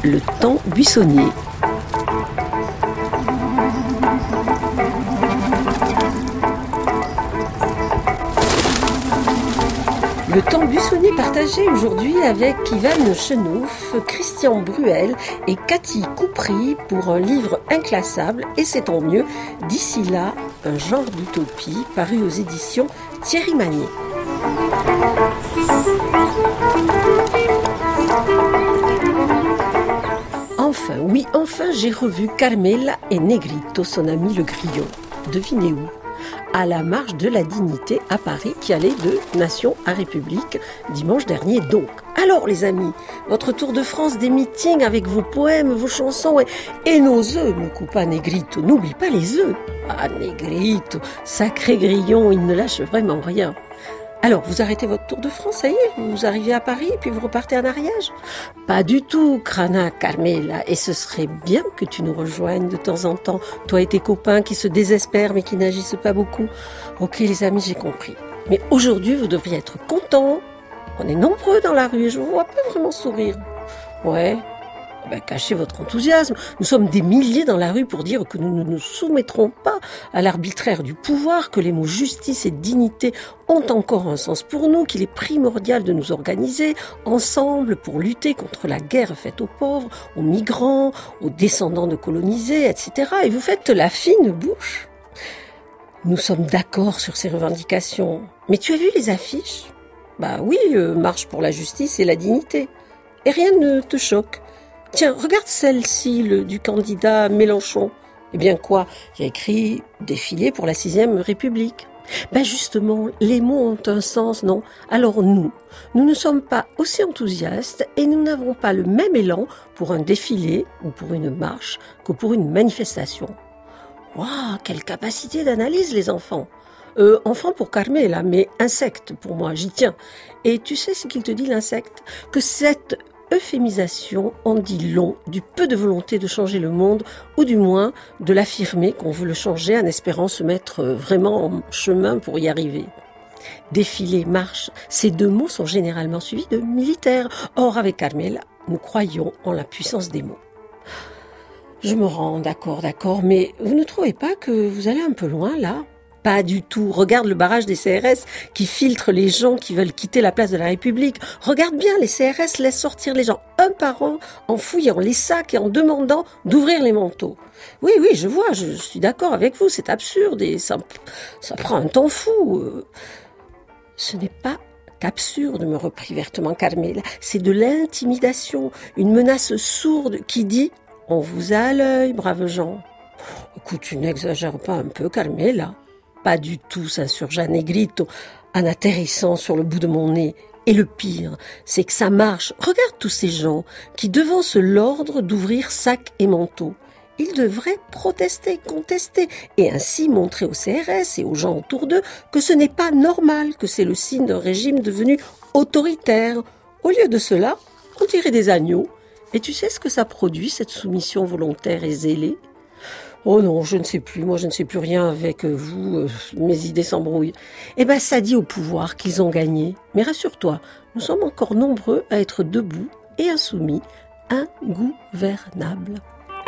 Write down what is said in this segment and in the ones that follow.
Le temps buissonnier. Le temps buissonnier partagé aujourd'hui avec Ivan Chenouf, Christian Bruel et Cathy Coupry pour un livre inclassable, et c'est tant mieux, D'ici là, un genre d'utopie, paru aux éditions Thierry Magnier. Enfin, j'ai revu Carmela et Negrito, son ami le grillon. Devinez où ? À la marche de la dignité à Paris, qui allait de nation à république dimanche dernier donc. Alors les amis, votre tour de France des meetings avec vos poèmes, vos chansons et nos œufs, ne coupe pas Negrito, n'oublie pas les œufs. Ah Negrito, sacré grillon, il ne lâche vraiment rien. Alors, vous arrêtez votre tour de France, ça y est, vous arrivez à Paris et puis vous repartez en Ariège ? Pas du tout, Crana, Carmela, et ce serait bien que tu nous rejoignes de temps en temps, toi et tes copains qui se désespèrent mais qui n'agissent pas beaucoup. Ok les amis, j'ai compris. Mais aujourd'hui, vous devriez être contents. On est nombreux dans la rue et je vous vois pas vraiment sourire. Ouais. Cachez votre enthousiasme. Nous sommes des milliers dans la rue pour dire que nous ne nous soumettrons pas à l'arbitraire du pouvoir, que les mots justice et dignité ont encore un sens pour nous, qu'il est primordial de nous organiser ensemble pour lutter contre la guerre faite aux pauvres, aux migrants, aux descendants de colonisés, etc. Et vous faites la fine bouche. Nous sommes d'accord sur ces revendications. Mais tu as vu les affiches ? Oui, marche pour la justice et la dignité. Et rien ne te choque. Tiens, regarde celle-ci, du candidat Mélenchon. Eh bien quoi ? Il y a écrit « Défilé pour la 6e République ». Justement, les mots ont un sens, non ? Alors nous ne sommes pas aussi enthousiastes et nous n'avons pas le même élan pour un défilé ou pour une marche que pour une manifestation. Waouh, quelle capacité d'analyse les enfants ! Enfant pour Carmela, mais insecte pour moi, j'y tiens. Et tu sais ce qu'il te dit l'insecte ? Que cette euphémisation en dit long du peu de volonté de changer le monde, ou du moins de l'affirmer qu'on veut le changer en espérant se mettre vraiment en chemin pour y arriver. Défilé, marche, ces deux mots sont généralement suivis de militaires. Or, avec Carmela, nous croyons en la puissance des mots. Je me rends d'accord, mais vous ne trouvez pas que vous allez un peu loin là ? Pas du tout. Regarde le barrage des CRS qui filtre les gens qui veulent quitter la place de la République. Regarde bien, les CRS laissent sortir les gens un par un en fouillant les sacs et en demandant d'ouvrir les manteaux. Oui, je vois, je suis d'accord avec vous, c'est absurde et ça prend un temps fou. Ce n'est pas qu'absurde, me reprit vertement Carmela. C'est de l'intimidation, une menace sourde qui dit « On vous a à l'œil, braves gens ». Écoute, tu n'exagères pas un peu, Carmela ? Pas du tout, s'insurgea Negrito, en atterrissant sur le bout de mon nez. Et le pire, c'est que ça marche. Regarde tous ces gens qui devancent l'ordre d'ouvrir sacs et manteaux. Ils devraient protester, contester, et ainsi montrer aux CRS et aux gens autour d'eux que ce n'est pas normal, que c'est le signe d'un régime devenu autoritaire. Au lieu de cela, on dirait des agneaux. Et tu sais ce que ça produit, cette soumission volontaire et zélée ? Oh non, je ne sais plus, moi je ne sais plus rien avec vous, mes idées s'embrouillent. Ça dit au pouvoir qu'ils ont gagné. Mais rassure-toi, nous sommes encore nombreux à être debout et insoumis, ingouvernables.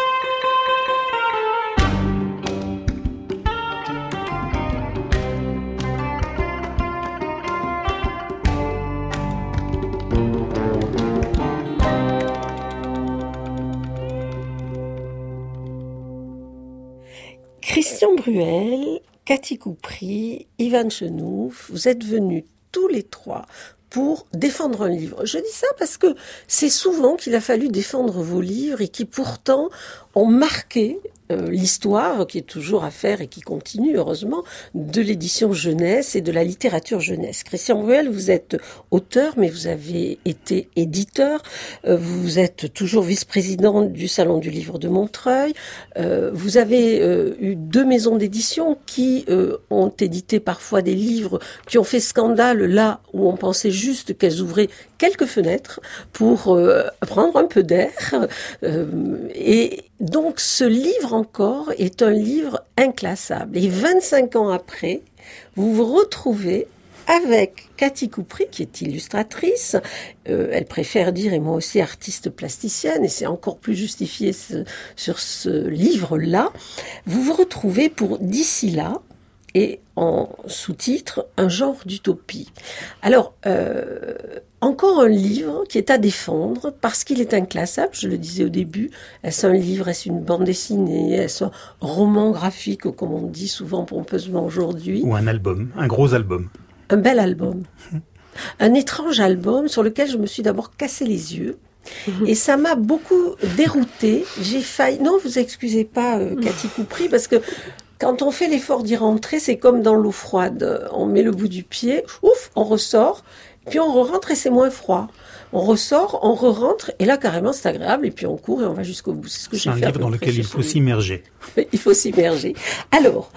Christian Bruel, Cathy Coupry, Ivan Chenouf, vous êtes venus tous les trois pour défendre un livre. Je dis ça parce que c'est souvent qu'il a fallu défendre vos livres et qui pourtant ont marqué l'histoire qui est toujours à faire et qui continue heureusement de l'édition jeunesse et de la littérature jeunesse. Christian Bruel, vous êtes auteur mais vous avez été éditeur, vous êtes toujours vice-président du Salon du Livre de Montreuil, vous avez eu 2 maisons d'édition qui ont édité parfois des livres qui ont fait scandale là où on pensait juste qu'elles ouvraient quelques fenêtres pour prendre un peu d'air. Et donc ce livre encore est un livre inclassable. Et 25 ans après, vous vous retrouvez avec Cathy Coupry, qui est illustratrice, elle préfère dire, et moi aussi, artiste plasticienne, et c'est encore plus justifié sur ce livre-là. Vous vous retrouvez pour D'ici là, et en sous-titre, un genre d'utopie. Alors, encore un livre qui est à défendre parce qu'il est inclassable, je le disais au début. Est-ce un livre, est-ce une bande dessinée, est-ce un roman graphique, comme on dit souvent pompeusement aujourd'hui? Ou un album, un gros album. Un bel album. Un étrange album sur lequel je me suis d'abord cassé les yeux. Et ça m'a beaucoup déroutée. J'ai failli... Non, vous excusez pas, Cathy Coupry, parce que quand on fait l'effort d'y rentrer, c'est comme dans l'eau froide. On met le bout du pied, ouf, on ressort, puis on re-rentre et c'est moins froid. On ressort, on re-rentre, et là, carrément, c'est agréable, et puis on court et on va jusqu'au bout. C'est ce que j'ai fait. C'est un livre dans lequel il faut s'immerger. Il faut s'immerger. Alors,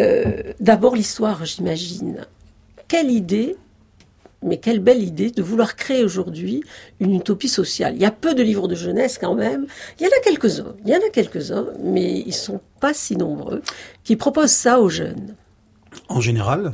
d'abord l'histoire, j'imagine. Quelle idée, mais quelle belle idée de vouloir créer aujourd'hui une utopie sociale. Il y a peu de livres de jeunesse quand même. Il y en a quelques-uns, mais ils sont pas si nombreux, qui proposent ça aux jeunes. En général,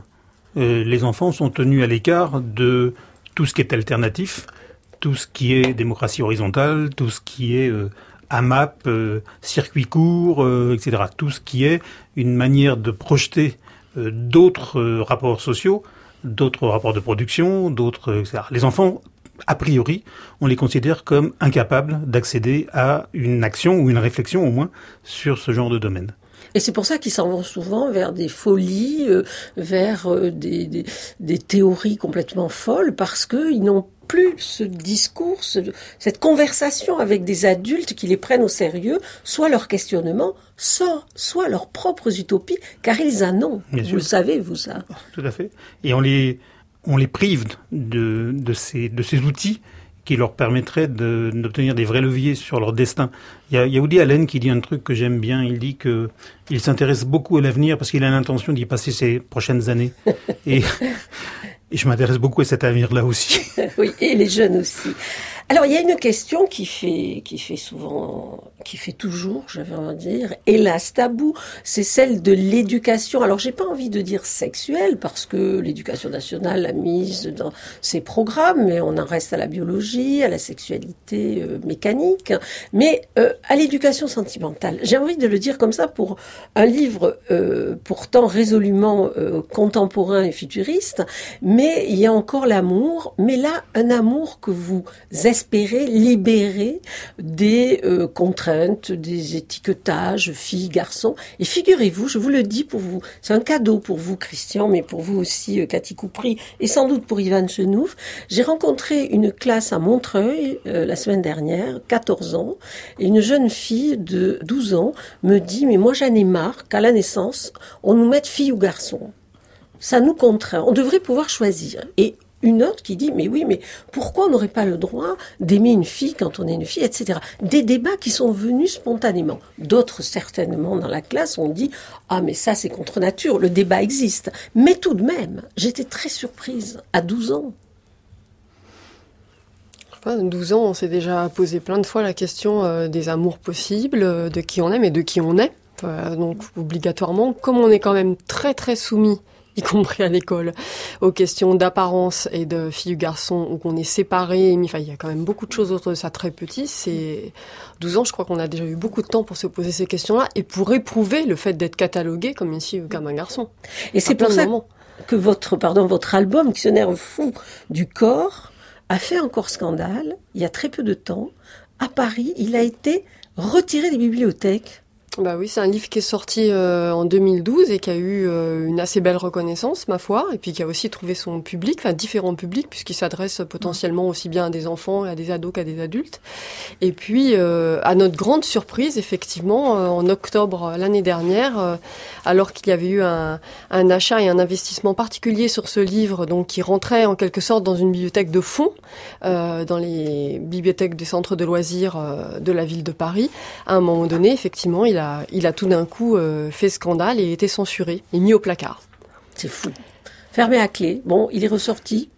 les enfants sont tenus à l'écart de tout ce qui est alternatif, tout ce qui est démocratie horizontale, tout ce qui est AMAP, circuit court, etc. Tout ce qui est une manière de projeter d'autres rapports sociaux, d'autres rapports de production, d'autres, etc. Les enfants, a priori, on les considère comme incapables d'accéder à une action ou une réflexion au moins sur ce genre de domaine. Et c'est pour ça qu'ils s'en vont souvent vers des folies, vers des théories complètement folles, parce qu'ils n'ont plus ce discours, cette conversation avec des adultes qui les prennent au sérieux, soit leurs questionnements, soit leurs propres utopies, car ils en ont. Bien vous sûr. Le savez, vous, ça. Tout à fait. Et on les prive de ces outils qui leur permettraient d'obtenir des vrais leviers sur leur destin. Il y a Woody Allen qui dit un truc que j'aime bien. Il dit que il s'intéresse beaucoup à l'avenir parce qu'il a l'intention d'y passer ses prochaines années. Et je m'intéresse beaucoup à cet avenir-là aussi. Oui, et les jeunes aussi. Alors, il y a une question qui fait toujours, j'avais envie de dire, hélas tabou, c'est celle de l'éducation. Alors, j'ai pas envie de dire sexuelle, parce que l'éducation nationale l'a mise dans ses programmes, mais on en reste à la biologie, à la sexualité mécanique, mais à l'éducation sentimentale. J'ai envie de le dire comme ça pour un livre pourtant résolument contemporain et futuriste, mais il y a encore l'amour, mais là, un amour que vous espérer libérer des contraintes, des étiquetages, filles, garçons. Et figurez-vous, je vous le dis pour vous, c'est un cadeau pour vous, Christian, mais pour vous aussi, Cathy Coupry, et sans doute pour Ivan Chenouf. J'ai rencontré une classe à Montreuil la semaine dernière, 14 ans, et une jeune fille de 12 ans me dit « Mais moi, j'en ai marre qu'à la naissance, on nous mette fille ou garçon. Ça nous contraint. On devrait pouvoir choisir. » Et une autre qui dit, mais oui, mais pourquoi on n'aurait pas le droit d'aimer une fille quand on est une fille, etc. Des débats qui sont venus spontanément. D'autres, certainement, dans la classe, ont dit, ah, mais ça, c'est contre nature, le débat existe. Mais tout de même, j'étais très surprise, à 12 ans. À 12 ans, on s'est déjà posé plein de fois la question des amours possibles, de qui on aime et de qui on est. Donc, obligatoirement, comme on est quand même très, très soumis, y compris à l'école, aux questions d'apparence et de filles ou garçons, où on est séparés, mais il y a quand même beaucoup de choses autour de ça très petit. C'est 12 ans, je crois qu'on a déjà eu beaucoup de temps pour se poser ces questions-là et pour éprouver le fait d'être catalogué comme une fille ou comme un garçon. Et c'est pour ça que votre album, Dictionnaire fou du corps, a fait encore scandale, il y a très peu de temps. À Paris, il a été retiré des bibliothèques. Bah oui, c'est un livre qui est sorti en 2012 et qui a eu une assez belle reconnaissance, ma foi, et puis qui a aussi trouvé son public, enfin différents publics, puisqu'il s'adresse potentiellement aussi bien à des enfants, à des ados qu'à des adultes. Et puis, à notre grande surprise, effectivement, en octobre l'année dernière, alors qu'il y avait eu un achat et un investissement particulier sur ce livre, donc qui rentrait en quelque sorte dans une bibliothèque de fond, dans les bibliothèques des centres de loisirs de la ville de Paris, à un moment donné, effectivement, il a tout d'un coup fait scandale et été censuré et mis au placard. C'est fou. Fermé à clé. Bon, il est ressorti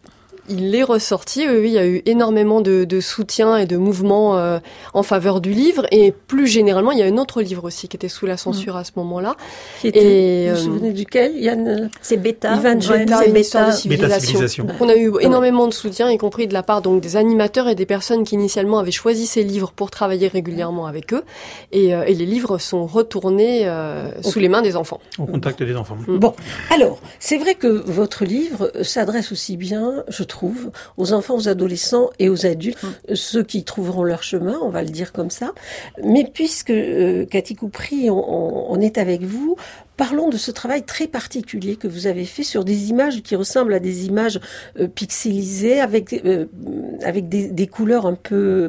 Il est ressorti, oui, il y a eu énormément de soutien et de mouvements en faveur du livre. Et plus généralement, il y a un autre livre aussi qui était sous la censure à ce moment-là. Qui était, vous vous souvenez duquel, Yann? C'est Bêta. Ivan Bêta, une histoire de civilisation. Civilisation. Donc, on a eu énormément de soutien, y compris de la part donc des animateurs et des personnes qui initialement avaient choisi ces livres pour travailler régulièrement avec eux. Et les livres sont retournés sous les mains des enfants. Au contact des enfants. Bon, alors, c'est vrai que votre livre s'adresse aussi bien, je trouve, aux enfants, aux adolescents et aux adultes, ceux qui trouveront leur chemin, on va le dire comme ça. Mais puisque Cathy Koupry, on est avec vous, parlons de ce travail très particulier que vous avez fait sur des images qui ressemblent à des images pixelisées avec des couleurs un peu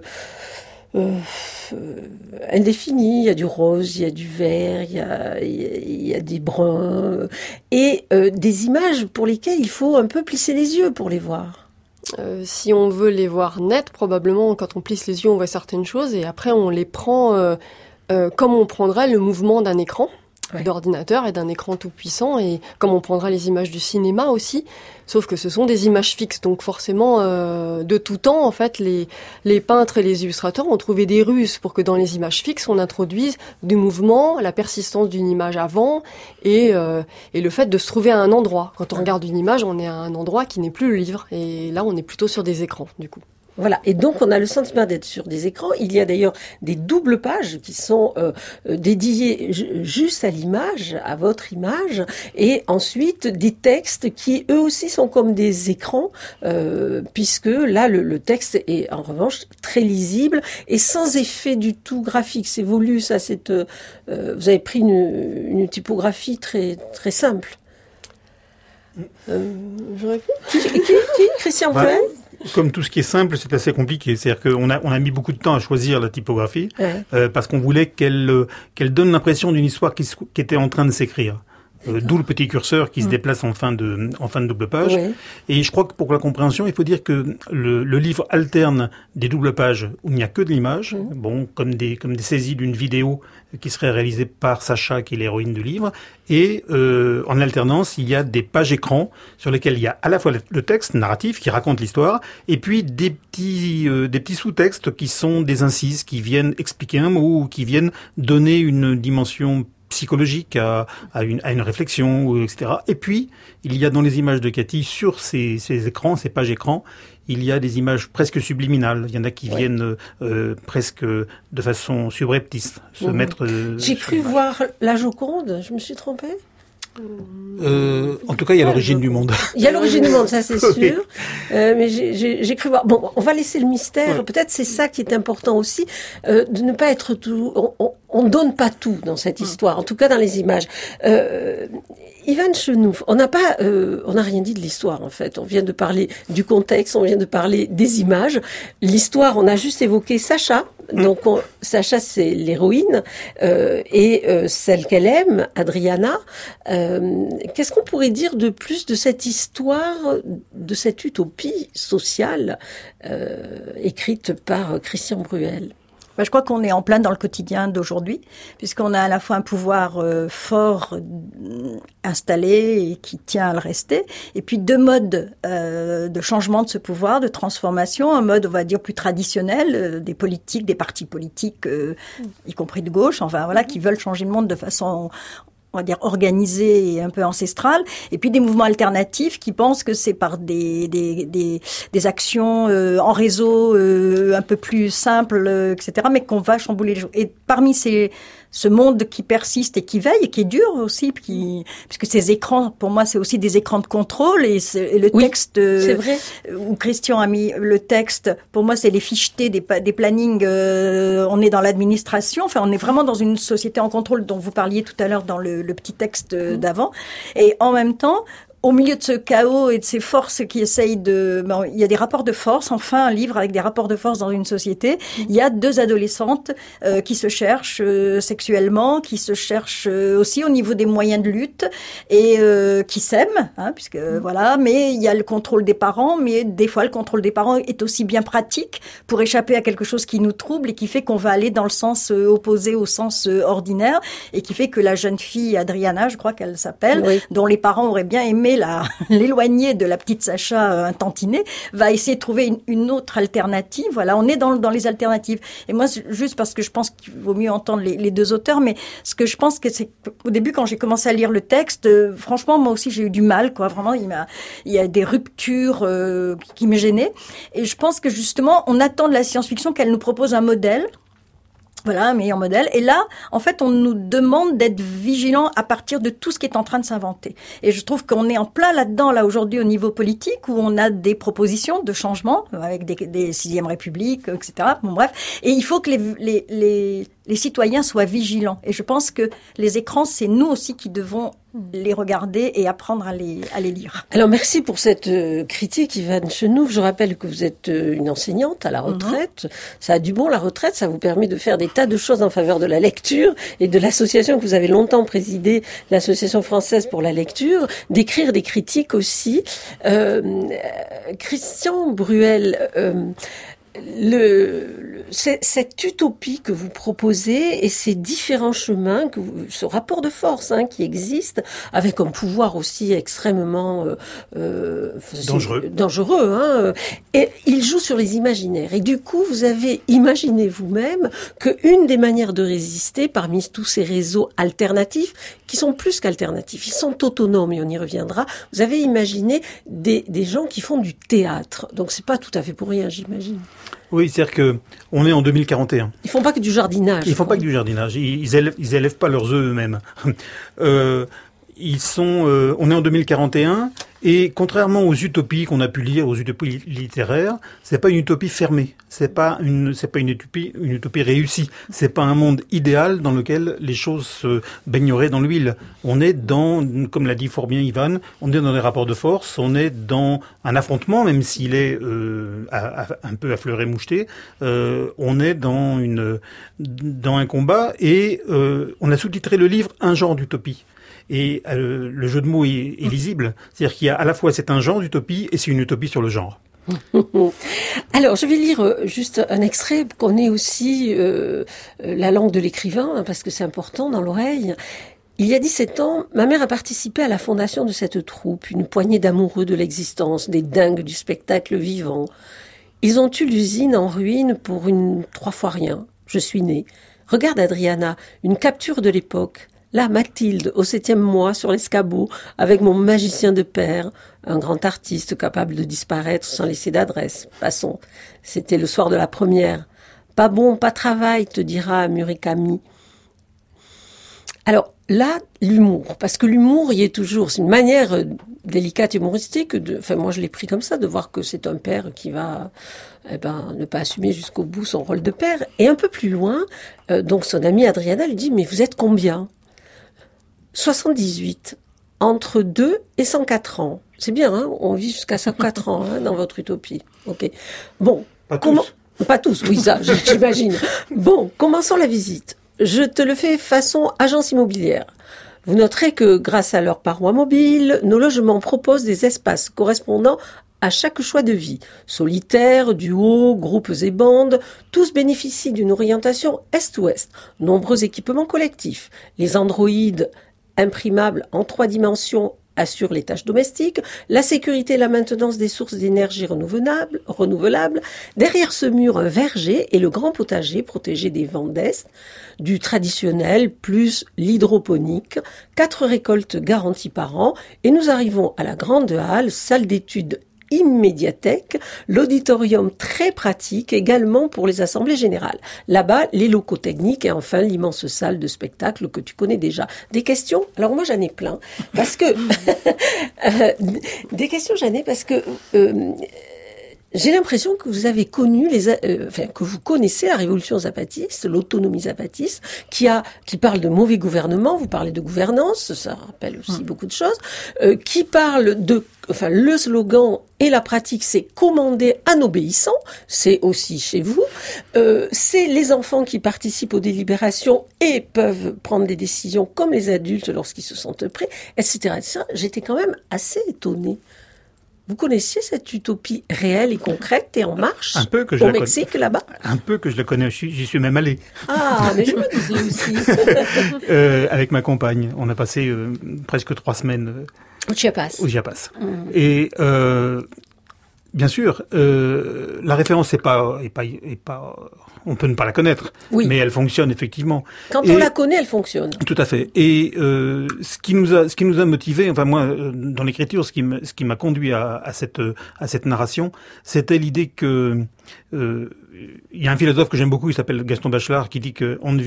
indéfinies. Il y a du rose, il y a du vert, il y a des bruns et des images pour lesquelles il faut un peu plisser les yeux pour les voir. Si on veut les voir nettes, probablement quand on plisse les yeux, on voit certaines choses et après on les prend comme on prendrait le mouvement d'un écran. D'ordinateur et d'un écran tout puissant et comme on prendra les images du cinéma aussi, sauf que ce sont des images fixes, donc forcément de tout temps en fait les peintres et les illustrateurs ont trouvé des ruses pour que dans les images fixes on introduise du mouvement, la persistance d'une image avant et le fait de se trouver à un endroit. Quand on regarde une image, on est à un endroit qui n'est plus le livre et là on est plutôt sur des écrans du coup. Voilà, et donc on a le sentiment d'être sur des écrans. Il y a d'ailleurs des doubles pages qui sont dédiées juste à l'image, à votre image, et ensuite des textes qui eux aussi sont comme des écrans, puisque là le texte est en revanche très lisible et sans effet du tout graphique. C'est voulu, ça. Vous avez pris une typographie très très simple. Je réponds. Qui Christian Bruel? Comme tout ce qui est simple, c'est assez compliqué. C'est-à-dire qu'on a mis beaucoup de temps à choisir la typographie parce qu'on voulait qu'elle donne l'impression d'une histoire qui était en train de s'écrire. D'où le petit curseur qui se déplace en fin de double page. Oui. Et je crois que pour la compréhension, il faut dire que le livre alterne des doubles pages où il n'y a que de l'image, bon, comme des saisies d'une vidéo qui serait réalisée par Sacha, qui est l'héroïne du livre. Et en alternance, il y a des pages écran sur lesquelles il y a à la fois le texte narratif qui raconte l'histoire, et puis des petits sous-textes qui sont des incises qui viennent expliquer un mot ou qui viennent donner une dimension psychologique à une réflexion, etc. Et puis, il y a dans les images de Cathy, sur ces écrans, ces pages écrans, il y a des images presque subliminales. Il y en a qui viennent presque de façon subreptice se mettre... J'ai cru voir la Joconde, je me suis trompée? En tout cas, il y a l'origine du monde. Il y a l'origine du monde, ça c'est sûr. Mais j'ai cru voir. Bon, on va laisser le mystère. Peut-être c'est ça qui est important aussi, de ne pas être tout. On donne pas tout dans cette histoire, en tout cas dans les images. Ivan Chenouf, on n'a rien dit de l'histoire en fait. On vient de parler du contexte, on vient de parler des images. L'histoire, on a juste évoqué Sacha. Donc Sacha, c'est l'héroïne et celle qu'elle aime, Adriana. Qu'est-ce qu'on pourrait dire de plus de cette histoire, de cette utopie sociale écrite par Christian Bruel? Je crois qu'on est en plein dans le quotidien d'aujourd'hui, puisqu'on a à la fois un pouvoir fort installé et qui tient à le rester, et puis deux modes de changement de ce pouvoir, de transformation. Un mode, on va dire, plus traditionnel, des politiques, des partis politiques, y compris de gauche, enfin voilà, qui veulent changer le monde de façon, on va dire, organisée et un peu ancestrale, et puis des mouvements alternatifs qui pensent que c'est par des actions en réseau un peu plus simples, etc., mais qu'on va chambouler les choses. Et parmi ce monde qui persiste et qui veille et qui est dur aussi, puisque ces écrans, pour moi, c'est aussi des écrans de contrôle et le texte c'est vrai. Où Christian a mis le texte, pour moi, c'est les fichetés des plannings. On est dans l'administration, enfin, on est vraiment dans une société en contrôle dont vous parliez tout à l'heure dans le petit texte d'avant. Et en même temps, au milieu de ce chaos et de ces forces qui essayent il y a des rapports de force, enfin un livre avec des rapports de force dans une société. Il y a deux adolescentes qui se cherchent sexuellement, qui se cherchent aussi au niveau des moyens de lutte et qui s'aiment, puisque voilà. Mais il y a le contrôle des parents, mais des fois le contrôle des parents est aussi bien pratique pour échapper à quelque chose qui nous trouble et qui fait qu'on va aller dans le sens opposé au sens ordinaire et qui fait que la jeune fille Adriana, je crois qu'elle s'appelle, dont les parents auraient bien aimé essayer l'éloigner de la petite Sacha tantinée, va essayer de trouver une autre alternative. Voilà, on est dans les alternatives. Et moi, juste parce que je pense qu'il vaut mieux entendre les deux auteurs, mais ce que je pense que c'est au début, quand j'ai commencé à lire le texte, franchement, moi aussi, j'ai eu du mal, quoi. Vraiment, il y a des ruptures qui me gênaient. Et je pense que justement, on attend de la science-fiction qu'elle nous propose un modèle. Voilà, un meilleur modèle. Et là, en fait, on nous demande d'être vigilants à partir de tout ce qui est en train de s'inventer. Et je trouve qu'on est en plein là-dedans, là, aujourd'hui, au niveau politique, où on a des propositions de changement, avec des 6e République, etc. Bon, bref. Et il faut que les citoyens soient vigilants. Et je pense que les écrans, c'est nous aussi qui devons les regarder et apprendre à les lire. Alors, merci pour cette critique, Yvonne Chenouf. Je rappelle que vous êtes une enseignante à la retraite. Ça a du bon, la retraite. Ça vous permet de faire des tas de choses en faveur de la lecture et de l'association que vous avez longtemps présidée, l'Association française pour la lecture, d'écrire des critiques aussi. Christian Bruel, cette utopie que vous proposez et ces différents chemins, ce rapport de force qui existe, avec un pouvoir aussi extrêmement dangereux, et il joue sur les imaginaires. Et du coup, vous avez imaginé vous-même qu'une des manières de résister parmi tous ces réseaux alternatifs, qui sont plus qu'alternatifs, ils sont autonomes, et on y reviendra, vous avez imaginé des gens qui font du théâtre. Donc c'est pas tout à fait pour rien, j'imagine. Oui, c'est-à-dire que on est en 2041. Ils font pas que du jardinage. Ils font pas que du jardinage. Ils élèvent pas leurs œufs eux-mêmes. On est en 2041 et contrairement aux utopies qu'on a pu lire, aux utopies littéraires, c'est pas une utopie fermée. C'est pas une utopie réussie. C'est pas un monde idéal dans lequel les choses se baigneraient dans l'huile. On est comme l'a dit fort bien Yvan, on est dans des rapports de force, on est dans un affrontement, même s'il est un peu à fleur et moucheté. On est dans un combat et on a sous-titré le livre Un genre d'utopie. Et le jeu de mots est lisible. C'est-à-dire qu'il y a à la fois c'est un genre d'utopie et c'est une utopie sur le genre. Alors, je vais lire juste un extrait pour qu'on ait aussi la langue de l'écrivain, parce que c'est important dans l'oreille. Il y a 17 ans, ma mère a participé à la fondation de cette troupe, une poignée d'amoureux de l'existence, des dingues du spectacle vivant. Ils ont eu l'usine en ruine pour 3 fois rien. Je suis née. Regarde Adriana, une capture de l'époque. Là, Mathilde, au 7e mois, sur l'escabeau, avec mon magicien de père, un grand artiste capable de disparaître sans laisser d'adresse. Passons. C'était le soir de la première. Pas bon, pas travail, te dira Murakami. Alors, là, l'humour. Parce que l'humour y est toujours. C'est une manière délicate et humoristique moi, je l'ai pris comme ça, de voir que c'est un père qui va, ne pas assumer jusqu'au bout son rôle de père. Et un peu plus loin, donc son amie Adriana lui dit, mais vous êtes combien? 78, entre 2 et 104 ans. C'est bien, on vit jusqu'à 104 ans dans votre utopie. Ok. Bon, pas tous, oui, ça, j'imagine. Bon, commençons la visite. Je te le fais façon agence immobilière. Vous noterez que grâce à leurs parois mobiles, nos logements proposent des espaces correspondant à chaque choix de vie. Solitaires, duos, groupes et bandes, tous bénéficient d'une orientation est-ouest. Nombreux équipements collectifs. Les androïdes imprimables en 3 dimensions assurent les tâches domestiques, la sécurité et la maintenance des sources d'énergie renouvelables. Derrière ce mur, un verger et le grand potager protégé des vents d'est, du traditionnel plus l'hydroponique, 4 récoltes garanties par an, et nous arrivons à la grande halle, salle d'études immédiathèque, l'auditorium très pratique également pour les assemblées générales. Là-bas, les locaux techniques et enfin l'immense salle de spectacle que tu connais déjà. Des questions? Alors moi j'en ai plein parce que j'ai l'impression que vous avez connu que vous connaissez la révolution zapatiste, l'autonomie zapatiste, qui parle de mauvais gouvernement. Vous parlez de gouvernance, ça rappelle aussi beaucoup de choses, qui parle le slogan et la pratique, c'est commander en obéissant. C'est aussi chez vous. C'est les enfants qui participent aux délibérations et peuvent prendre des décisions comme les adultes lorsqu'ils se sentent prêts, etc., etc. J'étais quand même assez étonnée. Vous connaissiez cette utopie réelle et concrète et en marche? Un peu que au Mexique, là-bas? Un peu que je la connais, j'y suis même allé. Ah, mais je me disais aussi. Avec ma compagne. On a passé presque 3 semaines Au Chiapas. Et bien sûr, la référence est pas, on peut ne pas la connaître, mais elle fonctionne effectivement. Quand on la connaît, elle fonctionne. Tout à fait. Et ce qui nous a motivé, enfin moi, dans l'écriture, ce qui m'a conduit à cette narration, c'était l'idée que il y a un philosophe que j'aime beaucoup, il s'appelle Gaston Bachelard, qui dit que on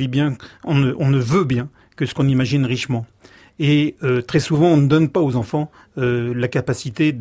ne veut bien que ce qu'on imagine richement. Et très souvent, on ne donne pas aux enfants la capacité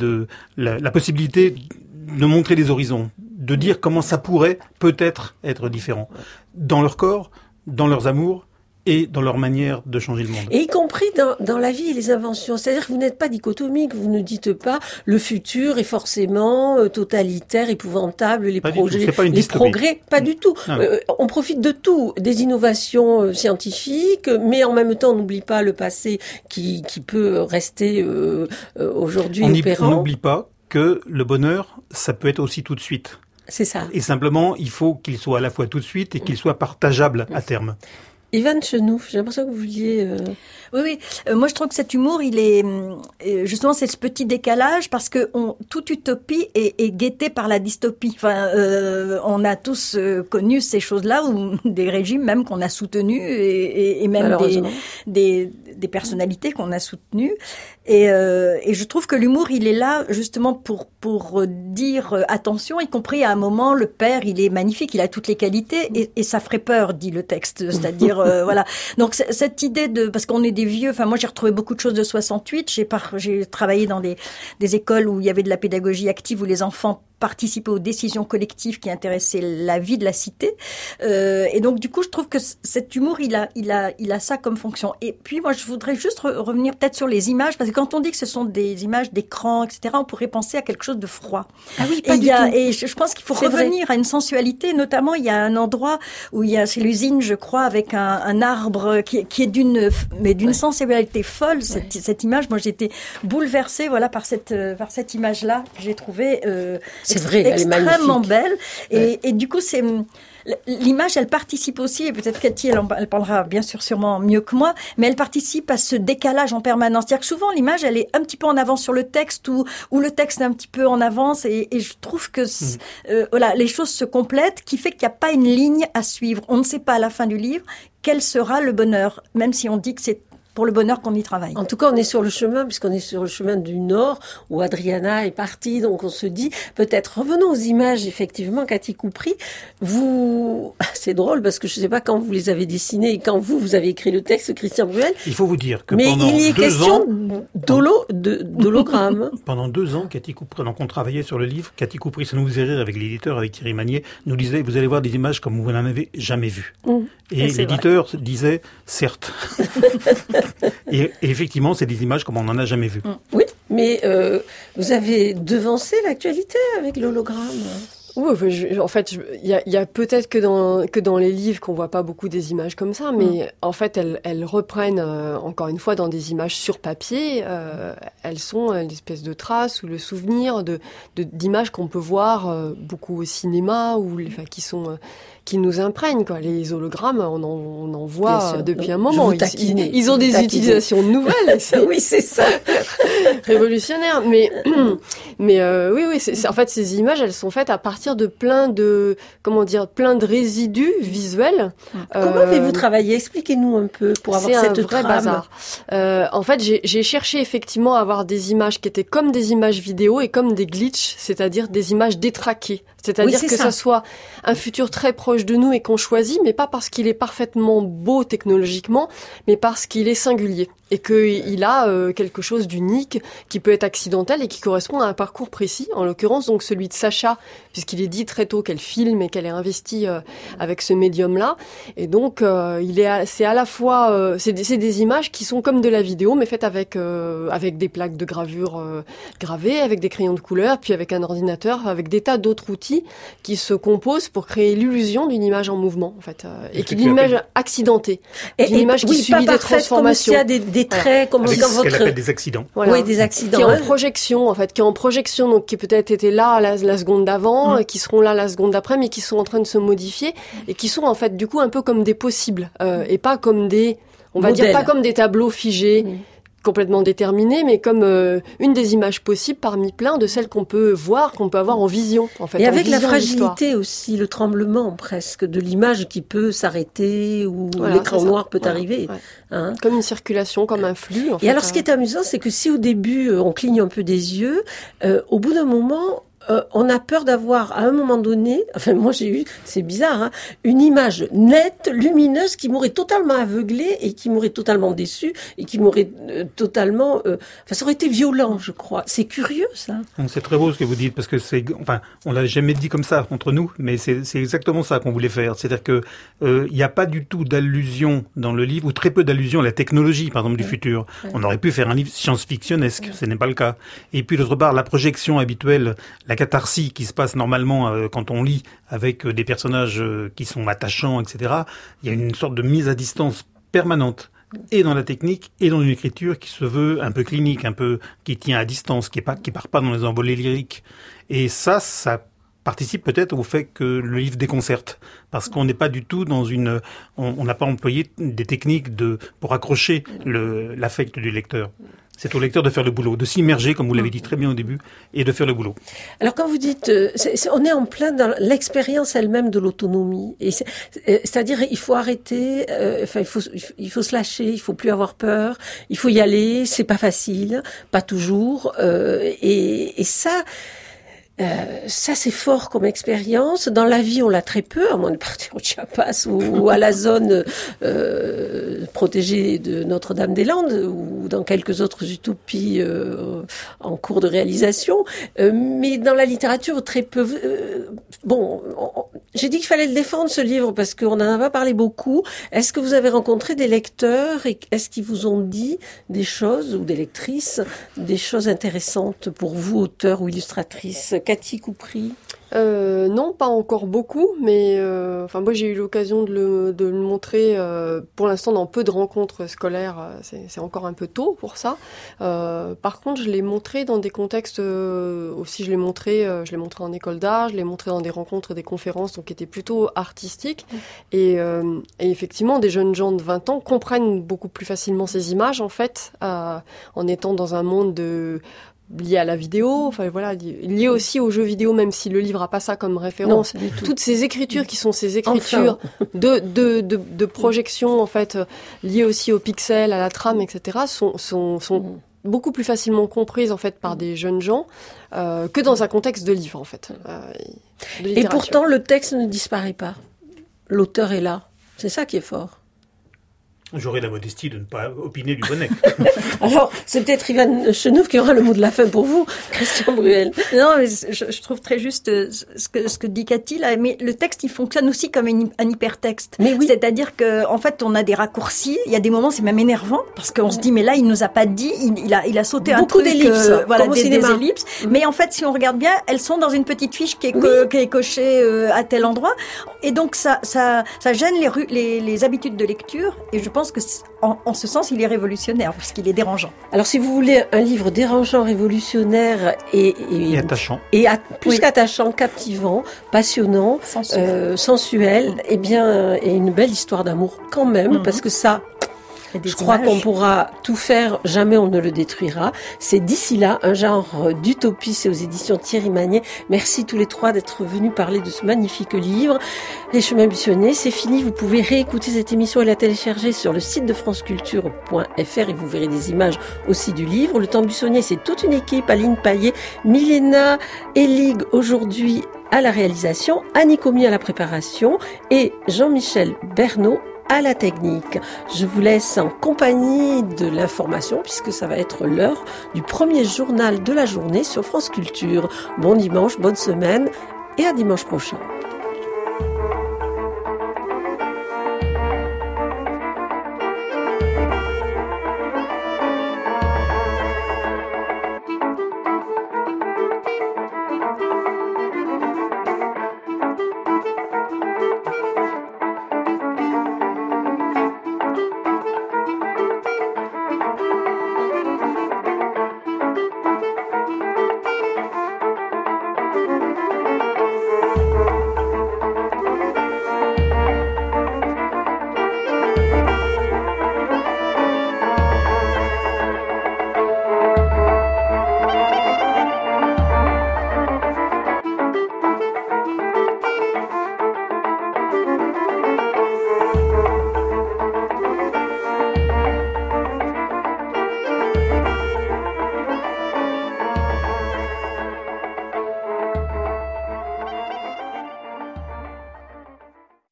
la possibilité de montrer des horizons, de dire comment ça pourrait peut-être être différent dans leur corps, dans leurs amours et dans leur manière de changer le monde. Et y compris dans la vie et les inventions. C'est-à-dire que vous n'êtes pas dichotomique, vous ne dites pas le futur est forcément totalitaire, épouvantable, les projets, les progrès, pas du tout. On profite de tout, des innovations scientifiques, mais en même temps on n'oublie pas le passé qui peut rester aujourd'hui opérant. On n'oublie pas que le bonheur, ça peut être aussi tout de suite. C'est ça. Et simplement, il faut qu'il soit à la fois tout de suite et qu'il soit partageable à terme. Yvan Chenouf, j'ai l'impression que vous vouliez... Oui. Moi, je trouve que cet humour, il est justement c'est ce petit décalage parce que toute utopie est guettée par la dystopie. Enfin, on a tous connu ces choses-là ou des régimes même qu'on a soutenus et même des personnalités qu'on a soutenues. Et je trouve que l'humour, il est là justement pour dire attention, y compris à un moment, le père, il est magnifique, il a toutes les qualités et ça ferait peur, dit le texte. C'est-à-dire voilà. Donc cette idée parce qu'on est des vieux. Enfin, moi, j'ai retrouvé beaucoup de choses de 68. J'ai travaillé dans des écoles où il y avait de la pédagogie active où les enfants participer aux décisions collectives qui intéressaient la vie de la cité. Et donc, du coup, je trouve que cet humour, il a ça comme fonction. Et puis, moi, je voudrais juste revenir peut-être sur les images, parce que quand on dit que ce sont des images d'écran, etc., on pourrait penser à quelque chose de froid. Ah oui, pas du tout. Et je pense qu'il faut revenir à une sensualité. Notamment, il y a un endroit où c'est l'usine, je crois, avec un arbre qui est d'une sensibilité folle. Cette image, moi, j'ai été bouleversée, voilà, par cette image-là. J'ai trouvé c'est vrai, elle est extrêmement belle. Et du coup, l'image, elle participe aussi, et peut-être Cathy, elle parlera bien sûr sûrement mieux que moi, mais elle participe à ce décalage en permanence. C'est-à-dire que souvent, l'image, elle est un petit peu en avance sur le texte, ou le texte est un petit peu en avance, et je trouve que voilà, les choses se complètent, qui fait qu'il n'y a pas une ligne à suivre. On ne sait pas à la fin du livre quel sera le bonheur, même si on dit que c'est pour le bonheur qu'on y travaille. En tout cas, on est sur le chemin, puisqu'on est sur le chemin du Nord, où Adriana est partie, donc on se dit, peut-être, revenons aux images, effectivement, Cathy Coupry, c'est drôle, parce que je ne sais pas quand vous les avez dessinées, et quand vous avez écrit le texte, Christian Bruel. Il faut vous dire que mais pendant il y est 2 question ans... d'hologramme. Pendant 2 ans, Cathy Coupry, donc on travaillait sur le livre, Cathy Coupry, ça nous faisait rire avec l'éditeur, avec Thierry Magnier, nous disait, vous allez voir des images comme vous n'en avez jamais vues. Et l'éditeur disait, certes. Et effectivement, c'est des images comme on n'en a jamais vues. Oui, mais vous avez devancé l'actualité avec l'hologramme. Oui, en fait, il y a peut-être que dans les livres qu'on voit pas beaucoup des images comme ça, mais en fait, elles reprennent encore une fois dans des images sur papier. Elles sont une espèce de traces ou le souvenir d'images qu'on peut voir beaucoup au cinéma ou qui nous imprègnent, quoi. Les hologrammes, on en voit depuis un moment. Ils ont des utilisations nouvelles. Oui, c'est ça. Révolutionnaire. Mais oui, en fait, ces images, elles sont faites à partir de plein de résidus visuels. Comment avez-vous travaillé? Expliquez-nous un peu pour avoir cette vrai bazar. En fait, j'ai cherché effectivement à avoir des images qui étaient comme des images vidéo et comme des glitches, c'est-à-dire des images détraquées. C'est-à-dire que ça soit un futur très proche de nous et qu'on choisit, mais pas parce qu'il est parfaitement beau technologiquement, mais parce qu'il est singulier et qu'il a quelque chose d'unique qui peut être accidentel et qui correspond à un parcours précis, en l'occurrence donc celui de Sacha, puisqu'il est dit très tôt qu'elle filme et qu'elle est investie avec ce médium-là. Et donc c'est à la fois c'est des images qui sont comme de la vidéo, mais faites avec des plaques de gravure gravées, avec des crayons de couleur, puis avec un ordinateur, avec des tas d'autres outils qui se composent pour créer l'illusion d'une image en mouvement, en fait, et qui est une image accidentée, une image qui subit des transformations. Comme s'il y a des traits, comme avec dans ce qu'elle appelle des accidents. Voilà. Oui, des accidents. Qui est en projection, donc qui peut-être étaient là la seconde d'avant, qui seront là la seconde d'après, mais qui sont en train de se modifier et qui sont en fait du coup un peu comme des possibles et pas comme des, on va dire pas comme des tableaux figés. complètement déterminée, mais comme une des images possibles parmi plein de celles qu'on peut voir, qu'on peut avoir en vision, en fait. Et avec la fragilité aussi, le tremblement presque de l'image qui peut s'arrêter ou l'écran noir peut arriver. Ouais. Hein. Comme une circulation, comme un flux. En fait, alors, ce qui est amusant, c'est que si au début on cligne un peu des yeux, au bout d'un moment, on a peur d'avoir, à un moment donné, enfin moi j'ai eu, c'est bizarre, hein, une image nette, lumineuse, qui m'aurait totalement aveuglée et qui m'aurait totalement déçue et qui m'aurait totalement... Enfin, ça aurait été violent, je crois. C'est curieux, ça. C'est très beau ce que vous dites, parce que on l'a jamais dit comme ça entre nous, mais c'est exactement ça qu'on voulait faire. C'est-à-dire que il n'y a pas du tout d'allusion dans le livre, ou très peu d'allusion à la technologie, par exemple, du futur. On aurait pu faire un livre science-fictionnesque, ce n'est pas le cas. Et puis, d'autre part, la projection habituelle, la catharsis qui se passe normalement quand on lit avec des personnages qui sont attachants, etc. Il y a une sorte de mise à distance permanente, et dans la technique, et dans une écriture qui se veut un peu clinique, un peu qui tient à distance, qui part pas dans les envolées lyriques. Et ça participe peut-être au fait que le livre déconcerte, parce qu'on n'est pas du tout dans on n'a pas employé des techniques pour accrocher l'affect du lecteur. C'est au lecteur de faire le boulot, de s'immerger, comme vous l'avez dit très bien au début, et de faire le boulot. Alors quand vous dites, on est en plein dans l'expérience elle-même de l'autonomie, et c'est-à-dire il faut arrêter, il faut se lâcher, il faut plus avoir peur, il faut y aller, c'est pas facile, pas toujours, et ça. Ça c'est fort comme expérience. Dans la vie, on l'a très peu, à moins de partir au Chiapas ou à la zone protégée de Notre-Dame-des-Landes ou dans quelques autres utopies en cours de réalisation. Mais dans la littérature, très peu. J'ai dit qu'il fallait le défendre, ce livre, parce qu'on n'en a pas parlé beaucoup. Est-ce que vous avez rencontré des lecteurs et est-ce qu'ils vous ont dit des choses, ou des lectrices, des choses intéressantes pour vous, auteur ou illustratrice? Cathy Coupry? Non, pas encore beaucoup, mais moi j'ai eu l'occasion de le montrer pour l'instant dans peu de rencontres scolaires, c'est encore un peu tôt pour ça. Par contre, je l'ai montré dans des contextes aussi, je l'ai montré en école d'art, je l'ai montré dans des rencontres, des conférences, donc qui étaient plutôt artistiques. Et effectivement, des jeunes gens de 20 ans comprennent beaucoup plus facilement ces images en fait, en étant dans un monde lié à la vidéo, lié aussi aux jeux vidéo, même si le livre a pas ça comme référence. Non, toutes ces écritures qui sont ces écritures de projection, en fait, liées aussi aux pixels, à la trame, etc., sont beaucoup plus facilement comprises, en fait, par des jeunes gens, que dans un contexte de livre, en fait. Et pourtant, le texte ne disparaît pas. L'auteur est là. C'est ça qui est fort. J'aurai la modestie de ne pas opiner du bonnet. Alors, c'est peut-être Ivan Chenouve qui aura le mot de la fin pour vous, Christian Bruel. Non, mais je trouve très juste ce que dit Cathy là. Mais le texte, il fonctionne aussi comme un hypertexte. Mais oui. C'est-à-dire que, en fait, on a des raccourcis. Il y a des moments, c'est même énervant parce qu'on se dit, mais là, il nous a pas dit. Il a sauté beaucoup un truc. D'ellipses, des ellipses. Mais en fait, si on regarde bien, elles sont dans une petite fiche qui est cochée à tel endroit. Et donc, ça gêne les habitudes de lecture. Et je pense que en ce sens, il est révolutionnaire parce qu'il est dérangeant. Alors, si vous voulez un livre dérangeant, révolutionnaire et attachant, plus qu'attachant, captivant, passionnant, sensuel, et une belle histoire d'amour quand même, parce que ça. Je crois qu'on pourra tout faire, jamais on ne le détruira. C'est D'ici là, un genre d'utopie, c'est aux éditions Thierry Magnier. Merci tous les trois d'être venus parler de ce magnifique livre. Les chemins buissonnés, c'est fini. Vous pouvez réécouter cette émission et la télécharger sur le site de franceculture.fr et vous verrez des images aussi du livre. Le temps buissonnier, c'est toute une équipe. Aline Paillet, Milena Elig aujourd'hui à la réalisation, Annie Comy à la préparation et Jean-Michel Bernot à la technique. Je vous laisse en compagnie de l'information puisque ça va être l'heure du premier journal de la journée sur France Culture. Bon dimanche, bonne semaine et à dimanche prochain.